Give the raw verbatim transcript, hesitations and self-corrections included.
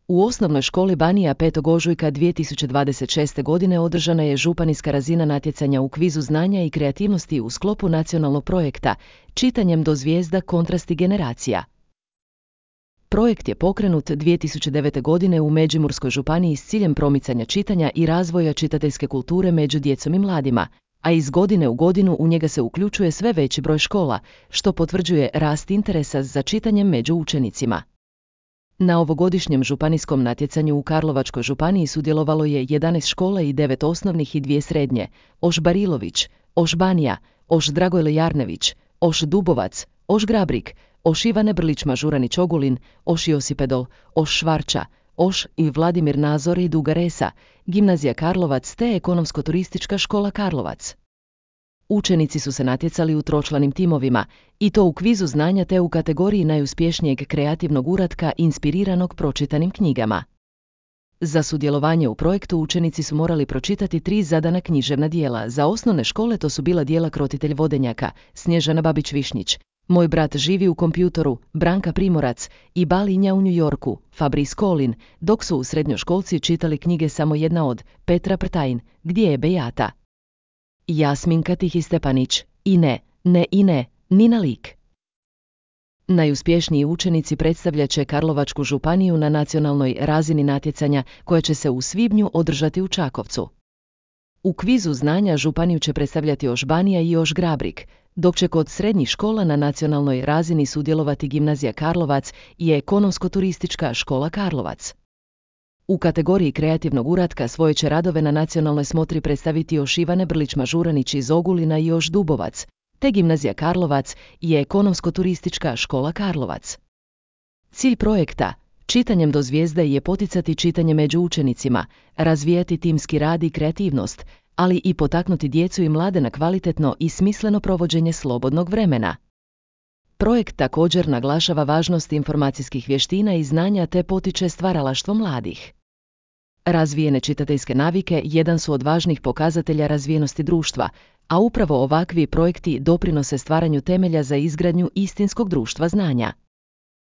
U osnovnoj školi Banija petog ožujka dvije tisuće dvadeset šeste. godine održana je županijska razina natjecanja u kvizu znanja i kreativnosti u sklopu nacionalnog projekta Čitanjem do zvijezda kontrasti generacija. Projekt je pokrenut dvije tisuće devete. godine u Međimurskoj županiji s ciljem promicanja čitanja i razvoja čitateljske kulture među djecom i mladima, a iz godine u godinu u njega se uključuje sve veći broj škola, što potvrđuje rast interesa za čitanjem među učenicima. Na ovogodišnjem županijskom natjecanju u Karlovačkoj županiji sudjelovalo je jedanaest škola i devet osnovnih i dvije srednje: Oš Barilović, Oš Banija, Oš Dragojle Jarnević, Oš Dubovac, Oš Grabrik, Oš Ivane Brlić-Mažuranić Ogulin, Oš Josipedol, Oš Švarča, Oš i Vladimir Nazor i Duga Resa, Gimnazija Karlovac te Ekonomsko-turistička škola Karlovac. Učenici su se natjecali u tročlanim timovima, i to u kvizu znanja te u kategoriji najuspješnijeg kreativnog uratka inspiriranog pročitanim knjigama. Za sudjelovanje u projektu učenici su morali pročitati tri zadana književna dijela. Za osnovne škole to su bila dijela Krotitelj vodenjaka, Snježana Babić-Višnjić, Moj brat živi u kompjutoru, Branka Primorac i Balinja u New Yorku, Fabrice Colin, dok su u srednjoškolci čitali knjige Samo jedna od, Petra Prtajin, Gdje je Bejata? Jasminka Tihi-Stepanić, I ne, ne i ne, Nina Lik. Najuspješniji učenici predstavljat će Karlovačku županiju na nacionalnoj razini natjecanja koja će se u svibnju održati u Čakovcu. U kvizu znanja županiju će predstavljati Oš Banija i Oš Grabrik, dok će kod srednjih škola na nacionalnoj razini sudjelovati Gimnazija Karlovac i Ekonomsko-turistička škola Karlovac. U kategoriji kreativnog uratka svoje će radove na nacionalnoj smotri predstaviti Oš Ivane Brlić-Mažuranić iz Ogulina i Oš Dubovac, te Gimnazija Karlovac i Ekonomsko-turistička škola Karlovac. Cilj projekta Čitanjem do zvijezde je poticati čitanje među učenicima, razvijati timski rad i kreativnost, ali i potaknuti djecu i mlade na kvalitetno i smisleno provođenje slobodnog vremena. Projekt također naglašava važnost informacijskih vještina i znanja te potiče stvaralaštvo mladih. Razvijene čitateljske navike jedan su od važnih pokazatelja razvijenosti društva, a upravo ovakvi projekti doprinose stvaranju temelja za izgradnju istinskog društva znanja.